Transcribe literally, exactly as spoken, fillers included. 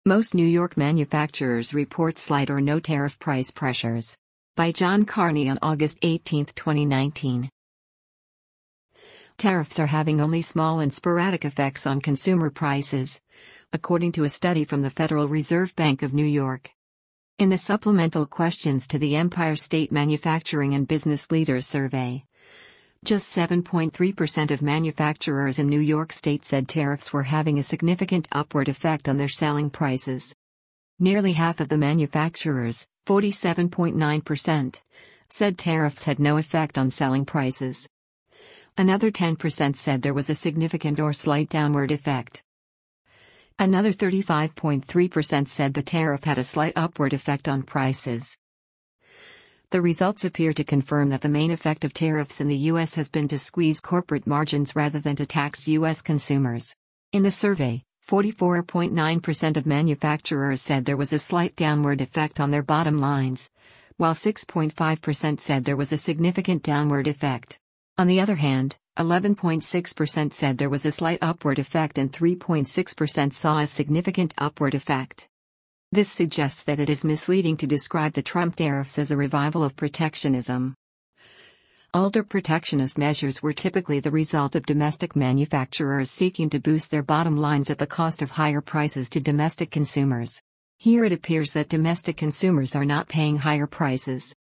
Most New York manufacturers report slight or no tariff price pressures. By John Carney on August eighteenth, twenty nineteen. Tariffs are having only small and sporadic effects on consumer prices, according to a study from the Federal Reserve Bank of New York. In the supplemental questions to the Empire State Manufacturing and Business Leaders Survey, just seven point three percent of manufacturers in New York State said tariffs were having a significant upward effect on their selling prices. Nearly half of the manufacturers, forty-seven point nine percent, said tariffs had no effect on selling prices. Another ten percent said there was a significant or slight downward effect. Another thirty-five point three percent said the tariff had a slight upward effect on prices. The results appear to confirm that the main effect of tariffs in the U S has been to squeeze corporate margins rather than to tax U S consumers. In the survey, forty-four point nine percent of manufacturers said there was a slight downward effect on their bottom lines, while six point five percent said there was a significant downward effect. On the other hand, eleven point six percent said there was a slight upward effect and three point six percent saw a significant upward effect. This suggests that it is misleading to describe the Trump tariffs as a revival of protectionism. Older protectionist measures were typically the result of domestic manufacturers seeking to boost their bottom lines at the cost of higher prices to domestic consumers. Here it appears that domestic consumers are not paying higher prices.